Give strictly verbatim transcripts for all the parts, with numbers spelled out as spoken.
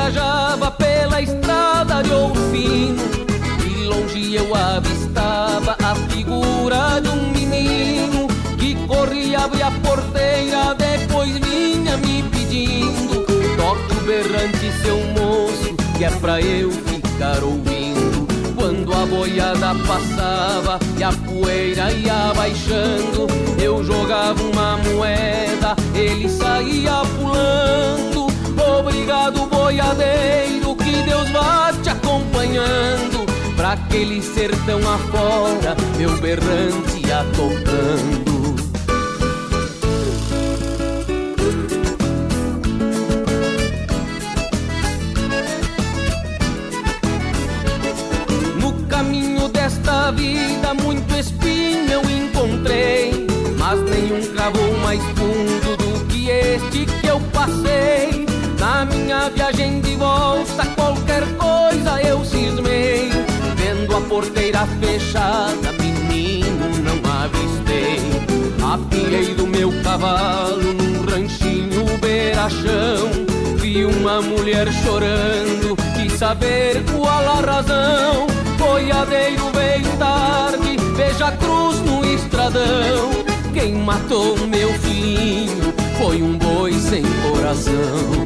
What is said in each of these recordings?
viajava pela estrada de Ouro Fino e longe eu avistava a figura de um menino que corria, abria a porteira, depois vinha me pedindo: toque o berrante, seu moço, que é pra eu ficar ouvindo. Quando a boiada passava e a poeira ia baixando, eu jogava uma moeda, ele saía pulando. Obrigado, boiadeiro, que Deus vá te acompanhando, pra aquele sertão afora, meu berrante ia tocando. No caminho desta vida muito espinho eu encontrei, mas nenhum cravou mais fundo do que este que eu passei. Na minha viagem de volta qualquer coisa eu cismei, vendo a porteira fechada, menino, não avistei. Apiei do meu cavalo num ranchinho beira-chão, vi uma mulher chorando, quis saber qual a razão. Boiadeiro, veio tarde, veja a cruz no estradão. Quem matou meu filhinho foi um boi sem coração.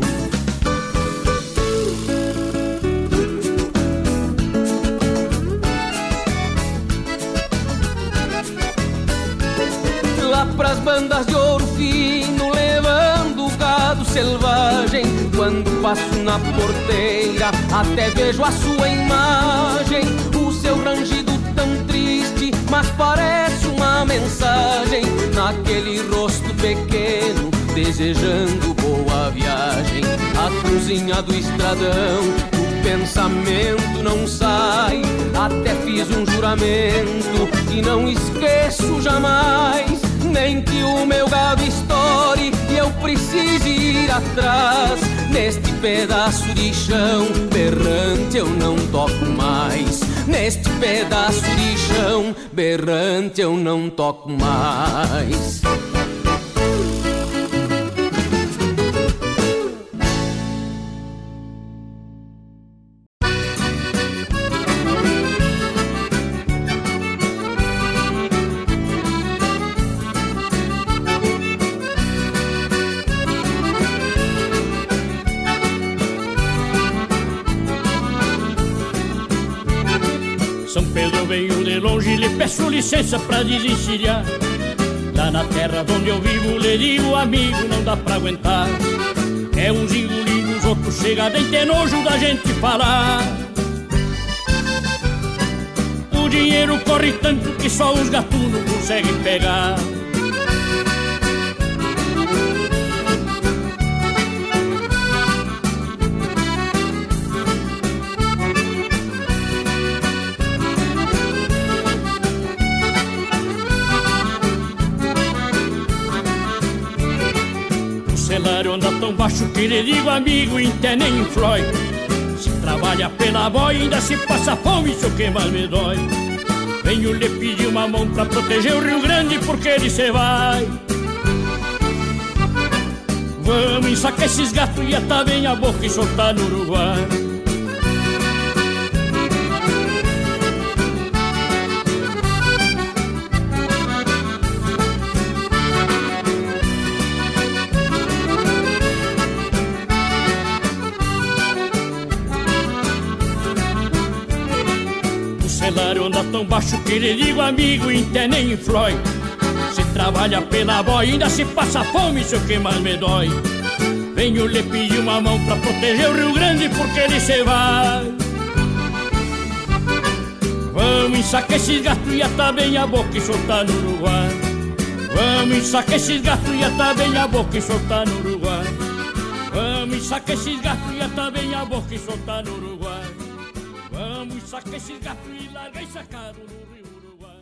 Lá pras bandas de Ouro Fino, levando gado selvagem, quando passo na porteira até vejo a sua imagem. O seu rangido tão triste, mas parece uma mensagem, naquele rosto pequeno, desejando boa viagem. A cruzinha do estradão, o pensamento não sai, até fiz um juramento que não esqueço jamais. Nem que o meu gado estoure e eu precise ir atrás, neste pedaço de chão berrante eu não toco mais. Neste pedaço de chão berrante eu não toco mais. Lhe peço licença pra desencilhar. Lá na terra onde eu vivo, lhe digo, amigo, não dá pra aguentar. É uns engolindo, os outros chega, nem tem nojo da gente falar. O dinheiro corre tanto que só os gatunos conseguem pegar. Anda tão baixo que lhe digo, amigo, inte nem inflói. Se trabalha pela boia, ainda se passa fome, isso que mais me dói. Venho lhe pedir uma mão pra proteger o Rio Grande, porque ele se vai. Vamos ensacar esses gatos e atar bem a boca e soltar no Uruguai. Anda tão baixo que lhe digo, amigo, inte nem inflói. Se trabalha pela boia, ainda se passa fome, isso que mais me dói. Venho lhe pedir uma mão pra proteger o Rio Grande, porque ele se vai. Vamos ensacar esses gatos e atar bem a boca e soltar no Uruguai. Vamos ensacar esses gatos e atar bem a boca e soltar no Uruguai. Vamos ensacar esses gatos e atar bem a boca e soltar no Uruguai. Vamos sacar esses gatos e largar e sacar no Rio Uruguai.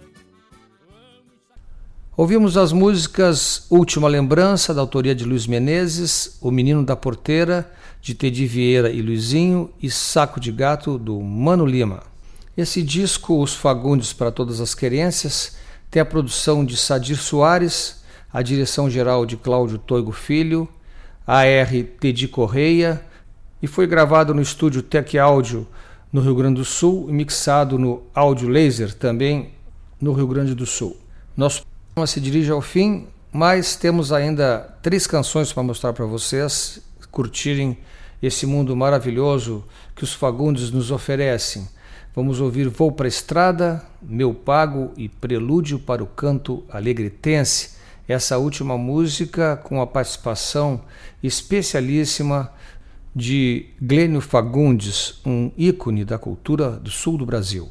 Ouvimos as músicas Última Lembrança, da autoria de Luiz Menezes, O Menino da Porteira, de Tedi Vieira e Luizinho, e Saco de Gato, do Mano Lima. Esse disco, Os Fagundes para Todas as Querências, tem a produção de Sadir Soares, a direção geral de Cláudio Toigo Filho, A R Tedi Correia e foi gravado no estúdio Tec Áudio no Rio Grande do Sul e mixado no Áudio Laser também no Rio Grande do Sul. Nosso programa se dirige ao fim, mas temos ainda três canções para mostrar para vocês curtirem esse mundo maravilhoso que os Fagundes nos oferecem. Vamos ouvir Vou pra Estrada, Meu Pago e Prelúdio para o Canto Alegretense. Essa última música com a participação especialíssima de Glênio Fagundes, um ícone da cultura do sul do Brasil.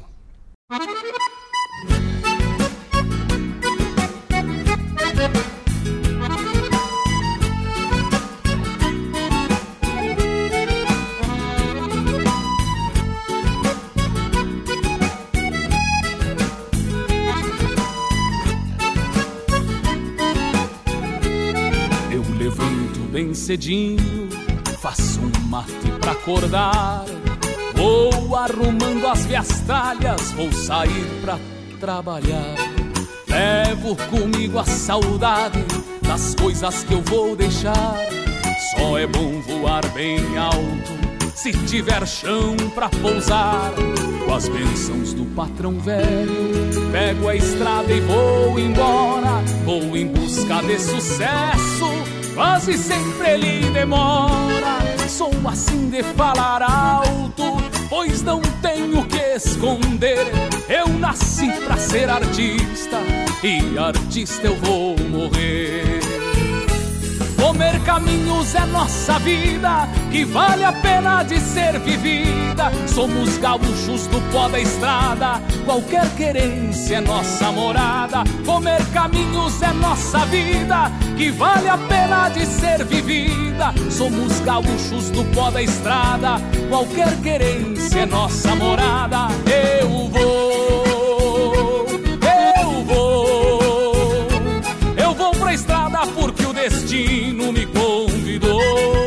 Bem cedinho, faço um mate pra acordar. Vou arrumando as viastalhas, vou sair pra trabalhar. Levo comigo a saudade das coisas que eu vou deixar. Só é bom voar bem alto se tiver chão pra pousar. Com as bênçãos do patrão velho, pego a estrada e vou embora. Vou em busca de sucesso, quase sempre ele demora. Sou assim de falar alto, pois não tenho que esconder. Eu nasci pra ser artista e artista eu vou morrer. Comer caminhos é nossa vida, que vale a pena de ser vivida. Somos gaúchos do pó da estrada, qualquer querência é nossa morada. Comer caminhos é nossa vida, que vale a pena de ser vivida. Somos gaúchos do pó da estrada, qualquer querência é nossa morada. Eu vou, eu vou, eu vou pra estrada porque o destino me convidou.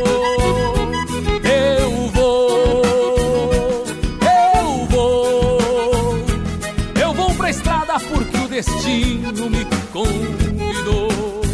Eu vou, eu vou, eu vou pra estrada porque o destino me convidou.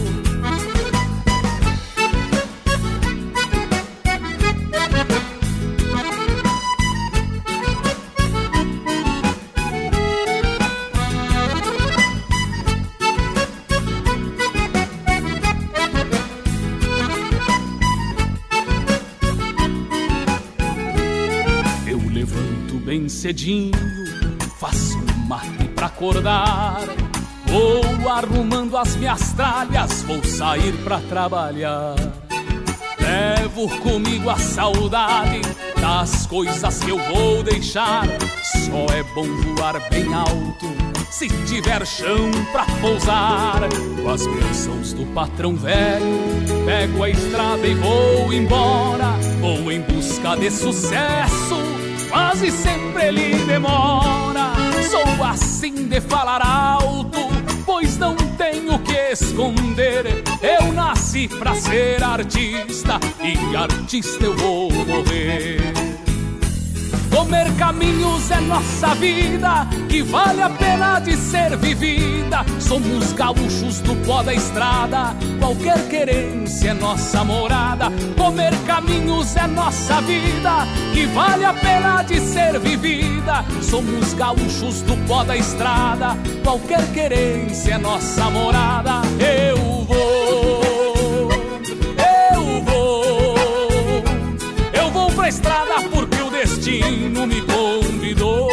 Bem cedinho, faço um mate pra acordar. Vou arrumando as minhas tralhas, vou sair pra trabalhar. Levo comigo a saudade das coisas que eu vou deixar. Só é bom voar bem alto se tiver chão pra pousar. Com as bênçãos do patrão velho, pego a estrada e vou embora. Vou em busca de sucesso, quase sempre ele demora. Sou assim de falar alto, pois não tenho que esconder. Eu nasci pra ser artista e artista eu vou morrer. Comer caminhos é nossa vida, que vale a pena de ser vivida. Somos gaúchos do pó da estrada, qualquer querência é nossa morada. Comer caminhos é nossa vida, que vale a pena de ser vivida. Somos gaúchos do pó da estrada, qualquer querência é nossa morada. Eu vou, eu vou, eu vou pra estrada porque o destino me convidou.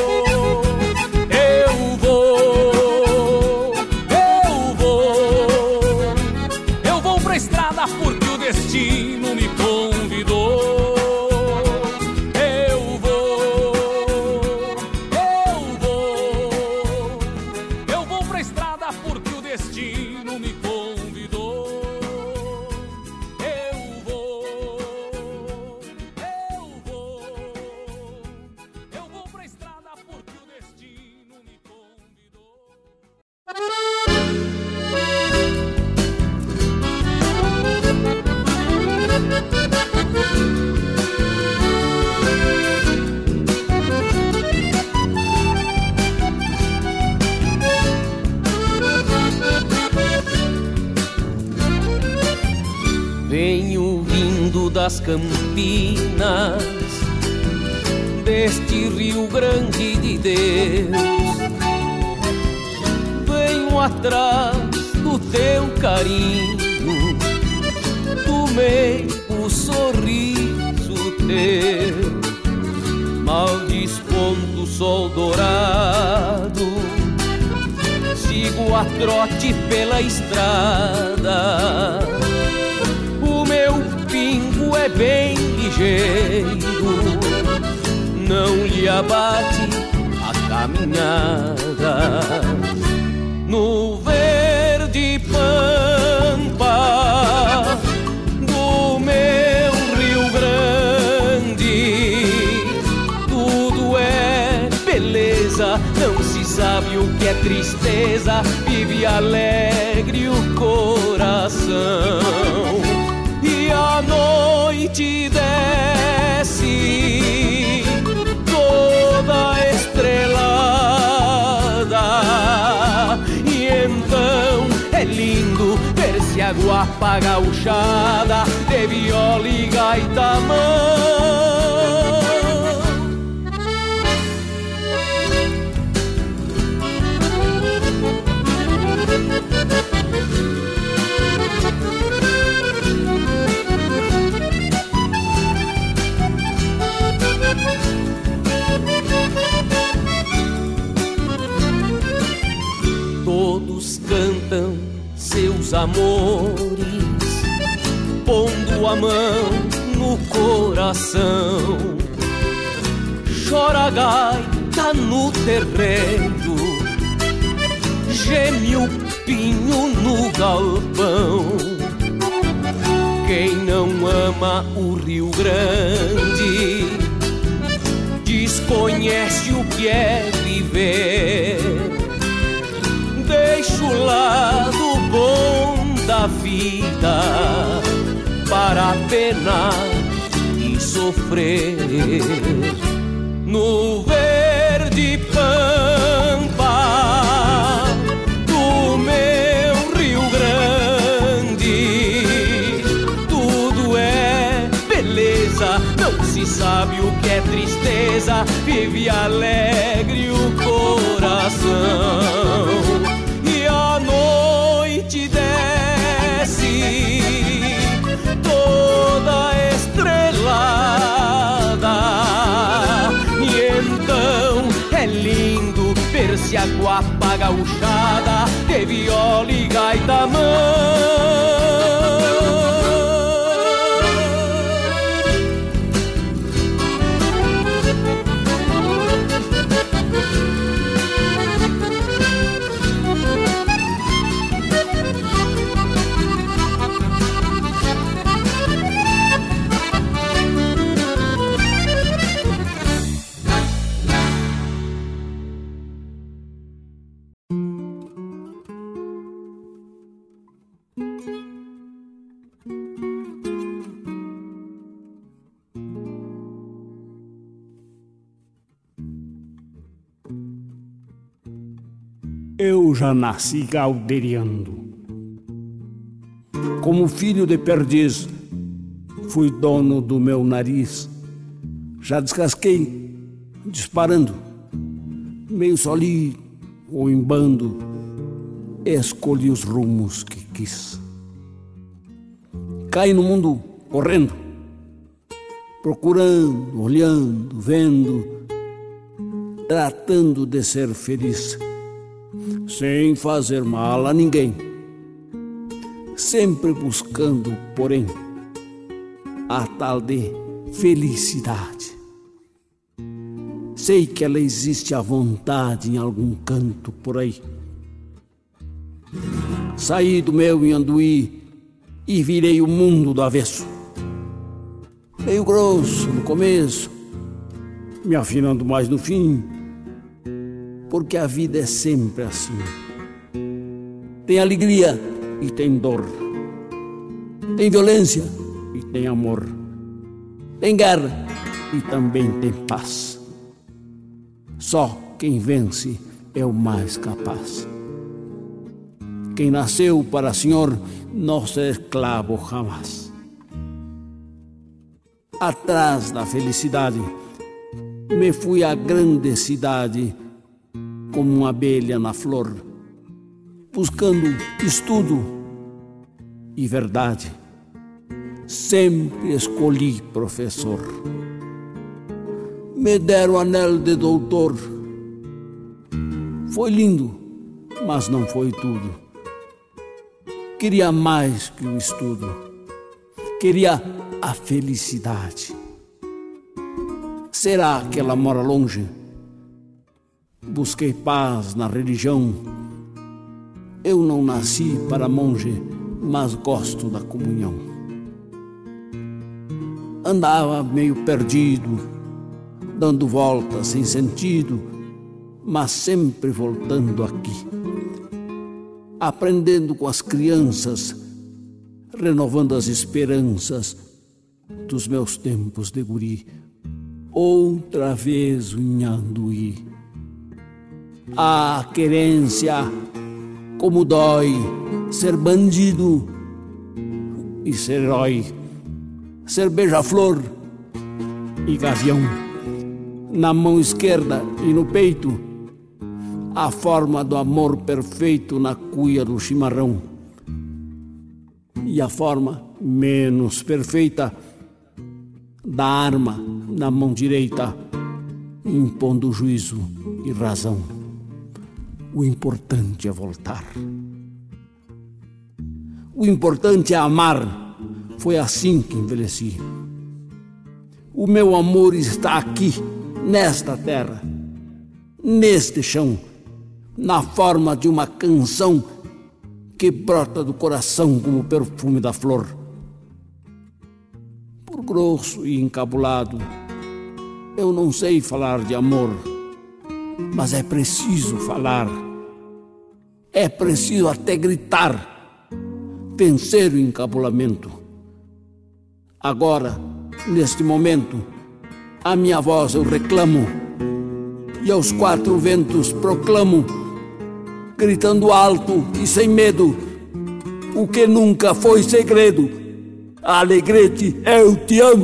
Eu vou, eu vou, eu vou pra estrada porque o destino me convidou. Eu vou, eu vou, eu vou pra estrada porque o destino me convidou. Eu vou, eu vou, eu vou pra estrada porque o destino me convidou. das campinas deste Rio Grande de Deus. Venho atrás do teu carinho, do meigo sorriso teu. Mal desponta o sol dourado, sigo a trote pela estrada. O meu pingo é bem ligeiro, não lhe abate a caminhada. No verde pampa do meu Rio Grande, tudo é beleza, não se sabe o que é tristeza, vive alegre o coração. E a noite desce toda estrelada, e então é lindo ver-se a guapa gauchada de viola e gaita mão. Todos cantam seus amores, pondo a mão no coração. Chora a gaita no terreiro, geme o pinho no galpão. Quem não ama o Rio Grande desconhece o que é viver. Deixa o lado bom da vida para penar e sofrer. No verde pampa do meu Rio Grande, tudo é beleza, não se sabe o que é tristeza, vive alegre o coração. A noite desce toda estrelada, e então é lindo ver-se a guapa gauchada de viola e gaita mão. Eu já nasci galdeiriando. Como filho de perdiz, fui dono do meu nariz. Já descasquei, disparando, meio solinho ou em bando, escolhi os rumos que quis. Caí no mundo correndo, procurando, olhando, vendo, tratando de ser feliz, sem fazer mal a ninguém, sempre buscando, porém, a tal de felicidade. Sei que ela existe à vontade em algum canto por aí. Saí do meu Inhanduí e virei o mundo do avesso. Meio grosso no começo, me afinando mais no fim, porque a vida é sempre assim. Tem alegria e tem dor, tem violência e tem amor, tem guerra e também tem paz. Só quem vence é o mais capaz. Quem nasceu para senhor não ser escravo jamais. atrás da felicidade, me fui à grande cidade como uma abelha na flor, buscando estudo e verdade. Sempre escolhi professor. Me deram o anel de doutor. Foi lindo, mas não foi tudo. Queria mais que o estudo. Queria a felicidade. Será que ela mora longe? Busquei paz na religião. Eu não nasci para monge, mas gosto da comunhão. Andava meio perdido, dando voltas sem sentido, mas sempre voltando aqui. Aprendendo com as crianças, renovando as esperanças dos meus tempos de guri. Outra vez o Nhanduí. Ah, querência, como dói ser bandido e ser herói, ser beija-flor e gavião. Na mão esquerda e no peito, a forma do amor perfeito na cuia do chimarrão. E a forma menos perfeita da arma na mão direita, impondo juízo e razão. O importante é voltar. O importante é amar. Foi assim que envelheci. O meu amor está aqui, nesta terra, neste chão, na forma de uma canção que brota do coração como o perfume da flor. Por grosso e encabulado, eu não sei falar de amor, mas é preciso falar. É preciso até gritar, vencer o encabulamento. Agora, neste momento, a minha voz eu reclamo e aos quatro ventos proclamo, gritando alto e sem medo, o que nunca foi segredo. Alegrete, eu te amo.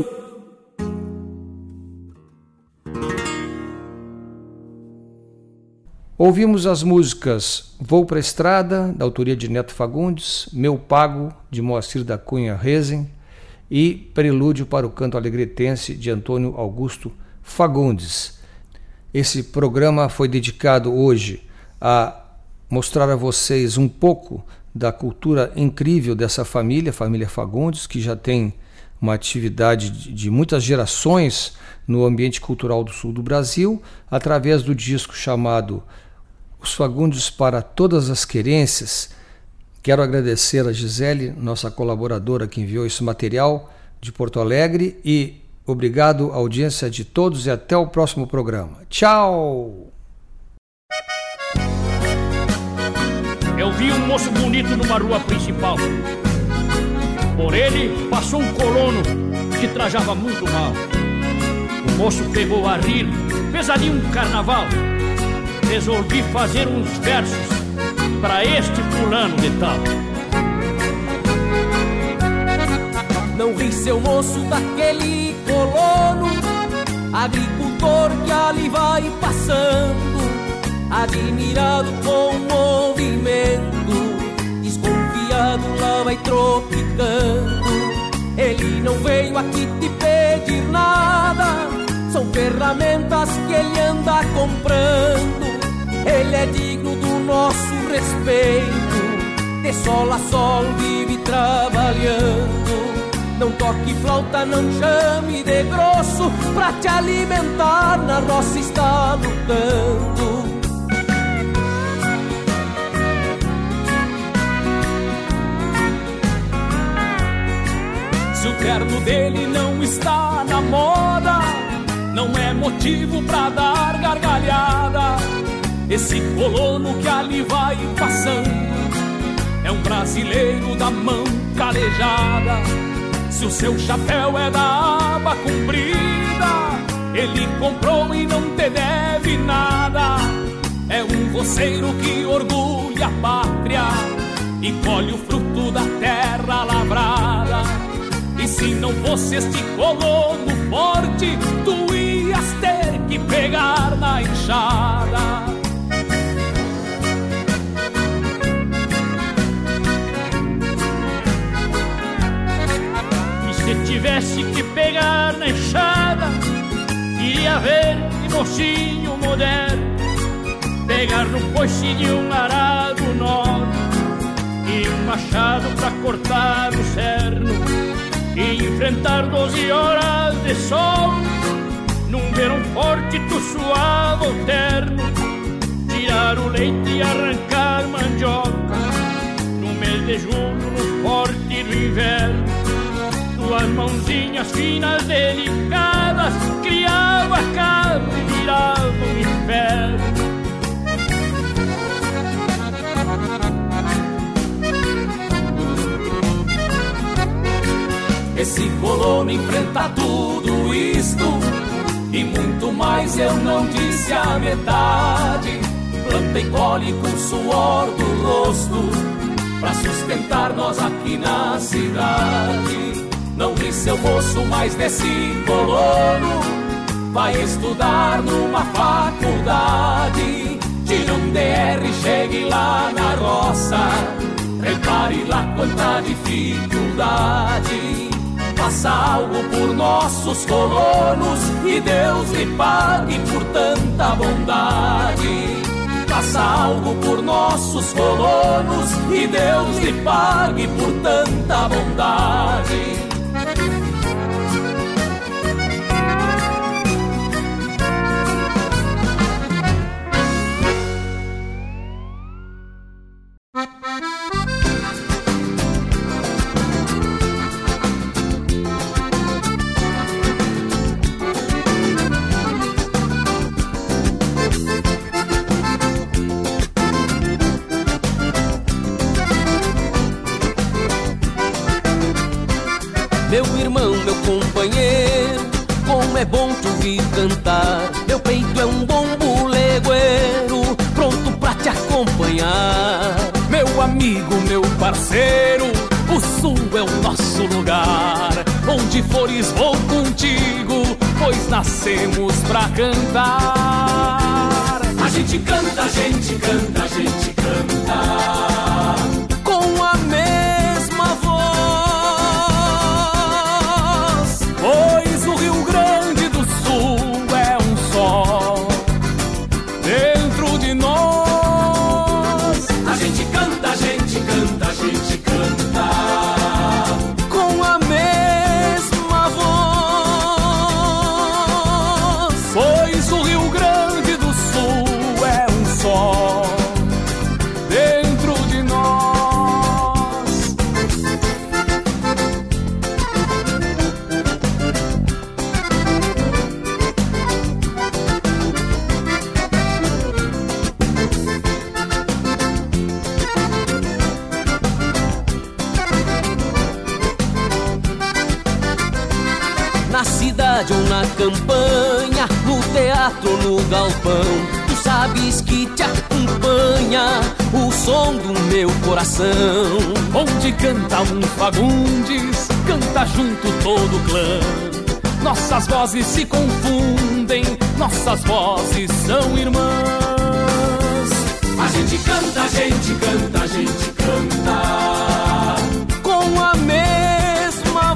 Ouvimos as músicas Vou pra Estrada, da autoria de Neto Fagundes, Meu Pago, de Moacir da Cunha Rezen, e Prelúdio para o Canto Alegretense, de Antônio Augusto Fagundes. Esse programa foi dedicado hoje a mostrar a vocês um pouco da cultura incrível dessa família, a família Fagundes, que já tem uma atividade de muitas gerações no ambiente cultural do sul do Brasil, através do disco chamado Os Fagundes para Todas as Querências. Quero agradecer a Gisele, nossa colaboradora, que enviou esse material de Porto Alegre, e obrigado à audiência de todos e até o próximo programa. Tchau! Eu vi um moço bonito numa rua principal. Por ele passou um colono que trajava muito mal. O moço pegou a rir, fez ali um carnaval. Resolvi fazer uns versos pra este fulano de tal. Não ri, seu moço, daquele colono, agricultor que ali vai passando, admirado com o movimento, desconfiado lá vai tropicando. Ele não veio aqui te pedir nada, são ferramentas que ele anda comprando. Ele é digno do nosso respeito, de sol a sol vive trabalhando. Não toque flauta, não chame de grosso, pra te alimentar na roça está lutando. Se o terno dele não está na moda, não é motivo pra dar gargalhada. Esse colono que ali vai passando é um brasileiro da mão calejada. Se o seu chapéu é da aba comprida, ele comprou e não te deve nada. É um roceiro que orgulha a pátria e colhe o fruto da terra lavrada. E se não não fosse este colono forte, tu ias ter que pegar na enxada. E se tivesse que pegar na enxada, queria ver que mocinho moderno pegar no coice de um arado nobre e um machado pra cortar o cerno e enfrentar doze horas de sol num verão forte tu suava o terno, tirar o leite e arrancar mandioca no mês de julho, no forte do inverno. Tuas mãozinhas finas, delicadas, criava carne e virava um inferno. Esse colono enfrenta tudo isto e muito mais, eu não disse a metade. Planta e colhe com suor do rosto pra sustentar nós aqui na cidade. Não vi seu moço, mas desse colono vai estudar numa faculdade. Tire um D R, chegue lá na roça, repare lá quanta dificuldade. Faça algo por nossos colonos e Deus lhe pague por tanta bondade. Faça algo por nossos colonos e Deus lhe pague por tanta bondade. Meu irmão, meu companheiro, como é bom te ouvir cantar. Meu peito é um bom bulegueiro, pronto pra te acompanhar. Meu amigo, meu parceiro, o sul é o nosso lugar. Onde fores vou contigo, pois nascemos pra cantar. A gente canta, a gente canta, a gente canta com a mesma voz, pois o Rio Grande do Sul é um só dentro de nós. A gente canta, a gente canta, a gente canta com a mesma voz, pois o Rio Grande do Sul é um só dentro de nós. na cidade ou na campanha, no teatro ou no galpão, tu sabes que te acompanha o som do meu coração. Onde canta um Fagundes, canta junto todo o clã. Nossas vozes se confundem, nossas vozes são irmãs. A gente canta, a gente canta, a gente canta com a mesma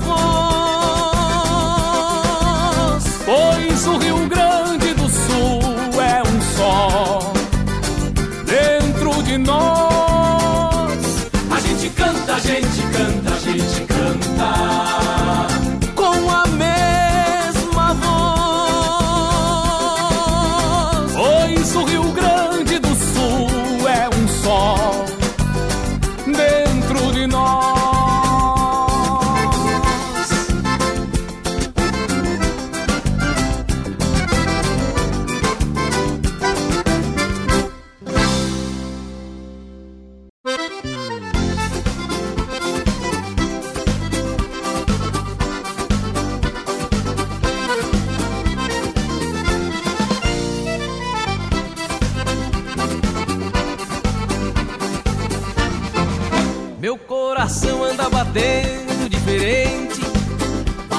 voz, pois o Rio Grande do Sul é um só dentro de nós. A gente canta, a gente canta, a gente canta com a mesma voz, pois o Rio Grande do Sul é um só dentro de nós. meu coração anda batendo diferente,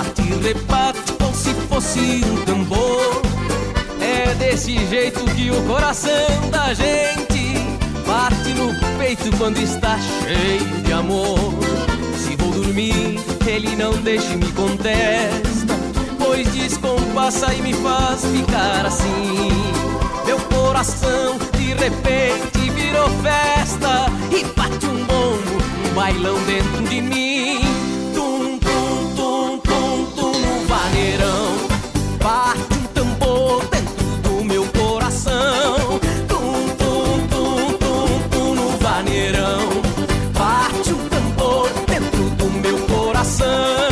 rebate como se fosse um tambor. É desse jeito que o coração da gente bate no peito quando está cheio de amor. Se vou dormir, ele não deixa e me contesta, pois descompassa e me faz ficar assim. Meu coração de repente virou festa e bate um bombo, um bailão dentro de mim. Tum, tum, tum, tum, tum, no vaneirão. Bate um tambor dentro do meu coração. Tum, tum, tum, tum, tum, no vaneirão. Bate um tambor dentro do meu coração.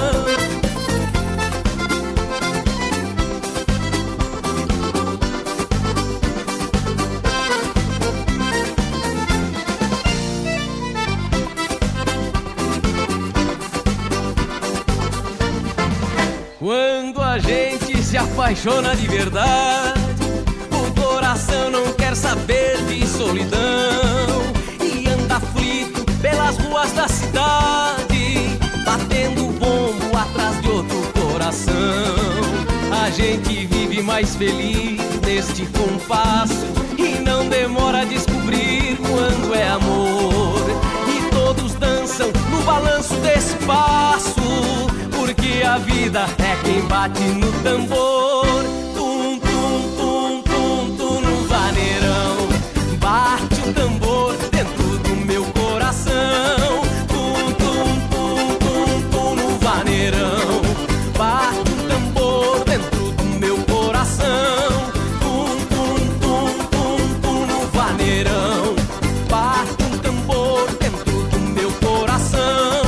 Quando a gente se apaixona de verdade, o coração não quer saber de solidão e anda aflito pelas ruas da cidade, batendo bombo atrás de outro coração. A gente vive mais feliz neste compasso e não demora a descobrir quando é amor. E todos dançam no balanço desse passo, porque a vida é quem bate no tambor. Tum, tum, tum, tum, tum, no vaneirão. Bate o tambor dentro do meu coração. Tum, tum, tum, tum, tum, no vaneirão. Bate o tambor dentro do meu coração. Tum, tum, tum, tum, tum, no vaneirão. Bate um tambor dentro do meu coração.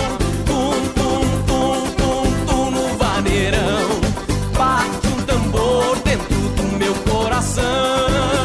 Bate um tambor dentro do meu coração.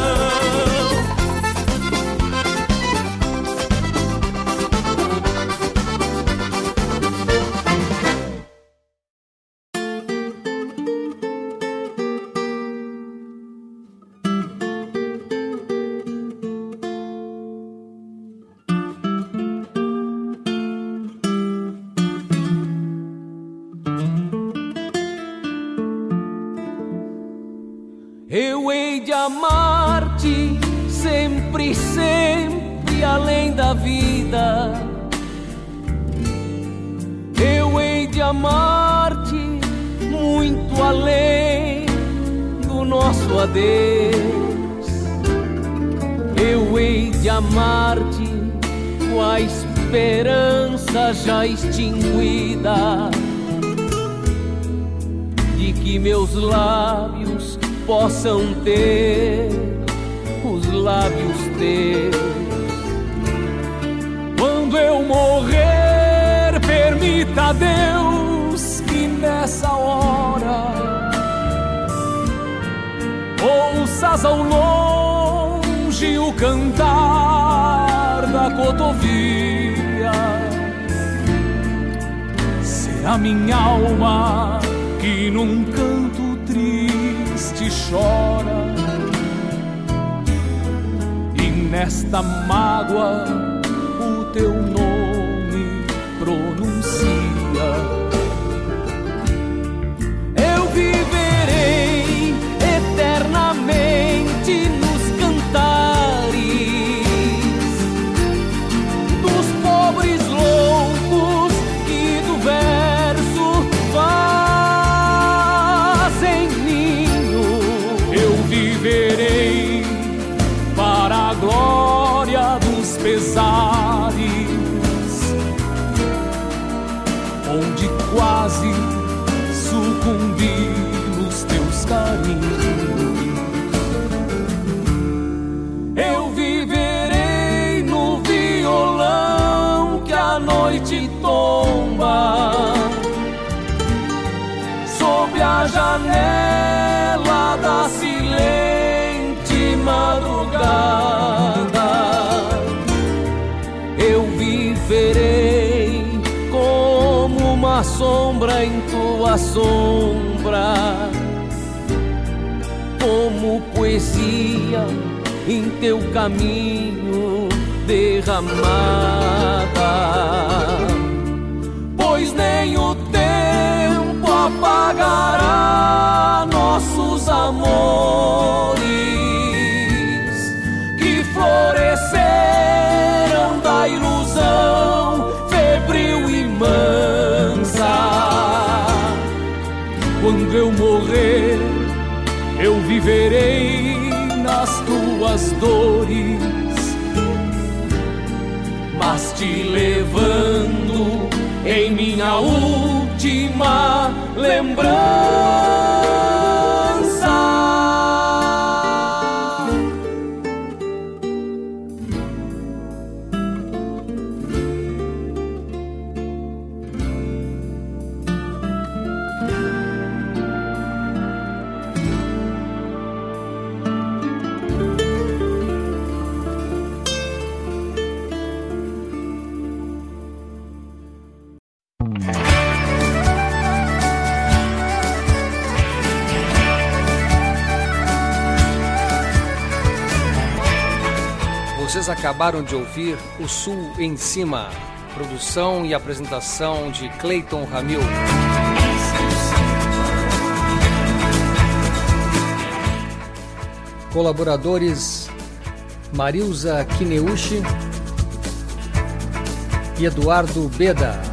Eu hei de amar-te sempre, sempre além da vida. Eu hei de amar-te muito além do nosso adeus. Eu hei de amar-te com a esperança já extinguida de que meus lábios possam ter os lábios teus. Quando eu morrer, permita a Deus que nessa hora ouças ao longe o cantar da cotovia. Será minha alma que num canto triste chora, e nesta mágoa o teu nome pronuncia. Eu viverei eternamente nos cantares dos pobres loucos que do verso fazem ninho. Eu viverei para a glória dos pesares, onde quase sucumbi nos teus carinhos. Eu viverei no violão que a noite tomba, sob a janela da silente madrugada. Eu viverei como uma sombra em tua sombra, como poesia em teu caminho derramada. Pois nem o tempo apaga quando eu morrer, eu viverei nas tuas dores, mas te levando em minha última lembrança. Vocês acabaram de ouvir O Sul em Cima, produção e apresentação de Cleiton Ramil. Colaboradores Marilza Kineuchi e Eduardo Beda.